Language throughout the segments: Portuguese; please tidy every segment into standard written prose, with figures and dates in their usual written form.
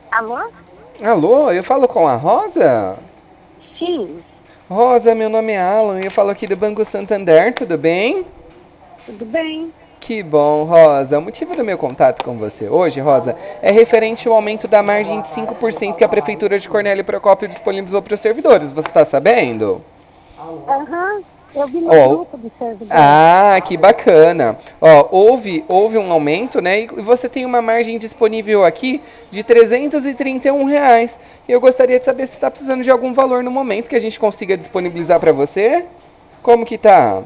Alô? Alô, eu falo com a Rosa? Sim, Rosa, meu nome é Alan e eu falo aqui do Banco Santander, tudo bem? tudo bem. Que bom, Rosa. O motivo do meu contato com você hoje, Rosa, é referente ao aumento da margem de 5% que a Prefeitura de Cornélio Procópio disponibilizou para os servidores. Você está sabendo? Aham, eu vi no Ó, grupo do servidor. que bacana. Ó, houve um aumento, né? E você tem uma margem disponível aqui de R$ 331. E eu gostaria de saber se está precisando de algum valor no momento que a gente consiga disponibilizar para você. Como que tá?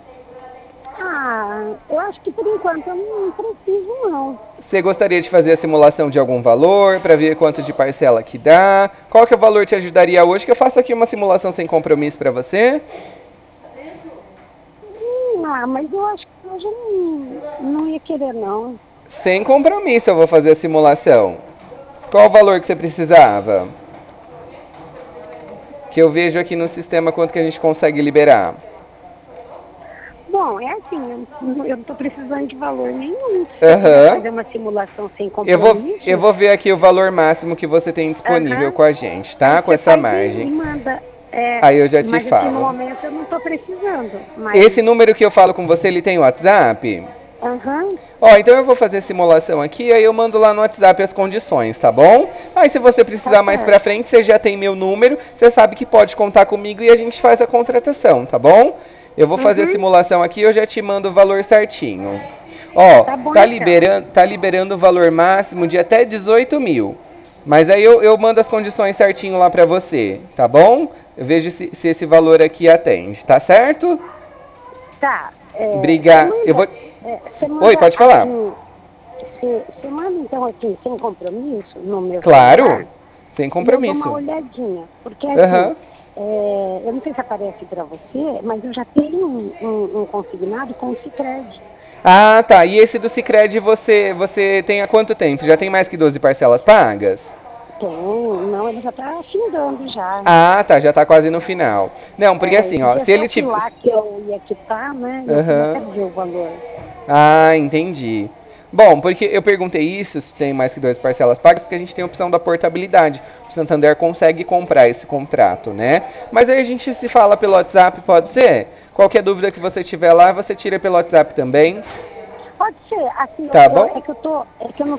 Eu acho que por enquanto eu não preciso, não. Você gostaria de fazer a simulação de algum valor para ver quanto de parcela que dá? Qual que é o valor que te ajudaria hoje? Que eu faço aqui uma simulação sem compromisso para você. Mas eu acho que hoje eu não ia querer, não. Sem compromisso eu vou fazer a simulação. Qual o valor que você precisava? Que eu vejo aqui no sistema quanto que a gente consegue liberar. Bom, é assim, eu não estou precisando de valor nenhum. Se você quiser Aham. fazer uma simulação sem Eu compromisso, vou ver aqui o valor máximo que você tem disponível aham, com a gente, aí tá? Com você essa faz e me margem. manda. Aí eu já te Mas assim, no falo. momento eu não estou precisando. Esse Mas, número que eu falo com você, ele tem WhatsApp? aham, Ó, então eu vou fazer a simulação aqui, aí eu mando lá no WhatsApp as condições, tá bom? Aí se você tá precisar mais pra certo. frente, você já tem meu número, você sabe que pode contar comigo e a gente faz a contratação, tá bom? Eu vou fazer a Uhum, simulação aqui e eu já te mando o valor certinho. Ó, tá bom então. tá liberando o valor máximo de até 18 mil. Mas aí eu mando as condições certinho lá pra você, tá bom? Eu vejo se esse valor aqui atende, tá certo? Tá, você Obrigado. Eu manda, vou. você Oi, manda pode falar. assim, você manda então assim, sem compromisso, no meu Claro, celular, sem e eu dou uma compromisso. olhadinha. Porque assim, Aham. eu não sei se aparece para você, mas eu já tenho um consignado com o Sicredi. Ah, tá. E esse do Sicredi você tem há quanto tempo? Já tem mais que 12 parcelas pagas? Tem, não, ele já está afindando já. Ah, tá, já tá quase no final. Não, porque assim, Esse ó, dia se que eu ele fui te. lá que eu ia quitar, né, eu queria até Aham. ver o valor. Ah, entendi. Bom, porque eu perguntei isso, se tem mais que 12 parcelas pagas, porque a gente tem a opção da portabilidade. O Santander consegue comprar esse contrato, né? Mas aí a gente se fala pelo WhatsApp, pode ser? Qualquer dúvida que você tiver lá, você tira pelo WhatsApp também, Pode ser, assim, tá bom? é que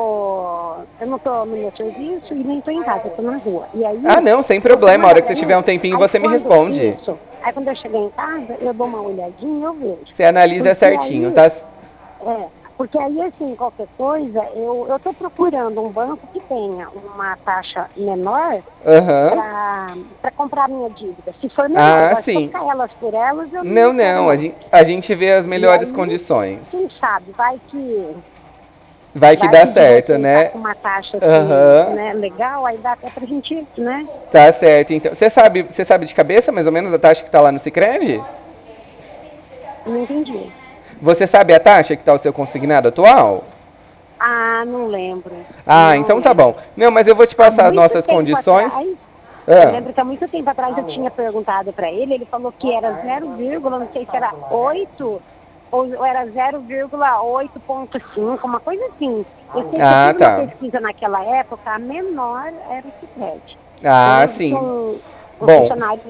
eu não tô no meu serviço e nem tô em casa, eu tô na rua. E Ah, aí, não, sem você problema. A manda hora que pra você tiver mim, um tempinho, aí você me responde. aí quando eu chegar em casa, eu dou uma olhadinha e eu vejo. Você analisa Porque certinho, aí, tá? porque aí, assim, qualquer coisa, eu tô procurando um banco que tenha uma taxa menor Aham. para comprar minha dívida. Se for menor, Ah, agora se for sim. ficar elas por elas, eu Não, não quero não. A não. gente, a gente vê as E melhores aí, condições. quem sabe, Vai que vai dá que de certo, vocês tá né? com uma taxa assim, Aham. né, legal, aí dá até pra gente, né? Tá certo, então. Você sabe de cabeça mais ou menos a taxa que tá lá no Sicredi? Não entendi. Você sabe a taxa que tá o seu consignado atual? Não lembro. Ah, Não então tá lembro. bom. Não, mas eu vou te Há passar as muito nossas tempo condições. atrás, eu Ah. lembro que há muito tempo atrás eu tinha perguntado para ele falou que era 0, não sei se era 8 ou era 0,8,5, uma coisa assim. Eu sei que eu Ah, fiz uma tá. pesquisa naquela época, a menor era o Sicredi. Eu Ah, lembro que sim. um Bom. funcionário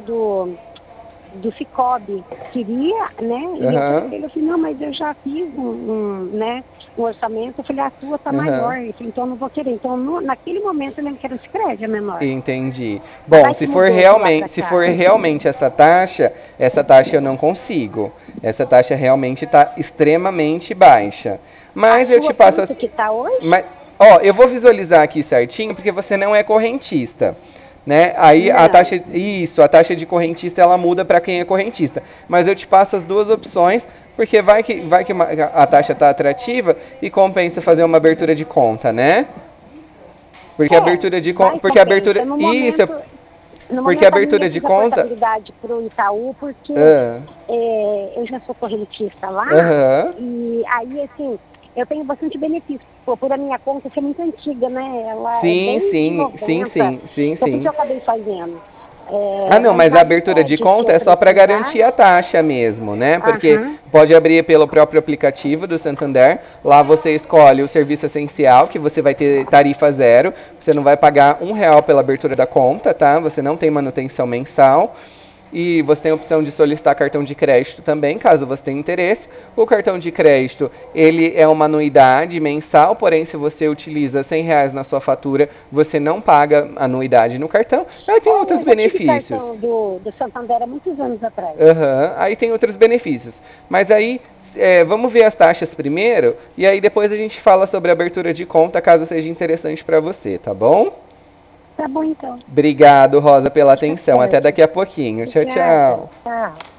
do Cicobi queria, né? E eu falei Aham. para ele, não, mas eu já fiz né, um orçamento, eu falei, a tua tá Aham. maior, ele falou, então eu não vou querer. Então, naquele momento eu lembro que era o Sicredi a menor. Entendi. Mas Bom, vai que mudou de lá para se for cá. realmente essa taxa eu não consigo. Essa taxa realmente está extremamente baixa. A Mas eu te sua passo quanto as. que tá hoje? Mas, ó, eu vou visualizar aqui certinho porque você não é correntista, né? Aí Não. a taxa de correntista ela muda para quem é correntista. Mas eu te passo as duas opções porque vai que a taxa tá atrativa e compensa fazer uma abertura de conta, né? Vai Porque a compensa. abertura isso, No porque a momento a minha abertura eu de fiz a conta. portabilidade para o Itaú, porque Ah, eu já sou correntista lá, Aham. e aí, assim, eu tenho bastante benefício. Por a minha conta ser muito antiga, né? Ela é Sim, desde sim, sim, 90, sim, sim, então por isso sim. eu acabei fazendo. Ah, não, mas a Vontade abertura de se conta eu é só para precisar. garantir a taxa mesmo, né? Porque Aham. pode abrir pelo próprio aplicativo do Santander. Lá você escolhe o serviço essencial, que você vai ter tarifa zero. Você não vai pagar R$ 1 pela abertura da conta, tá? Você não tem manutenção mensal. E você tem a opção de solicitar cartão de crédito também, caso você tenha interesse. O cartão de crédito, ele é uma anuidade mensal, porém se você utiliza R$ 100 na sua fatura, você não paga anuidade no cartão. Aí tem Olha, outros eu já tive benefícios. cartão do Santander há muitos anos atrás. Aham, aí tem outros benefícios. Mas aí, vamos ver as taxas primeiro, e aí depois a gente fala sobre a abertura de conta, caso seja interessante para você, tá bom? Tá bom, então. Obrigado, Rosa, pela Tá atenção. Até certo. daqui a pouquinho. Tchau, Obrigada. tchau. Tchau.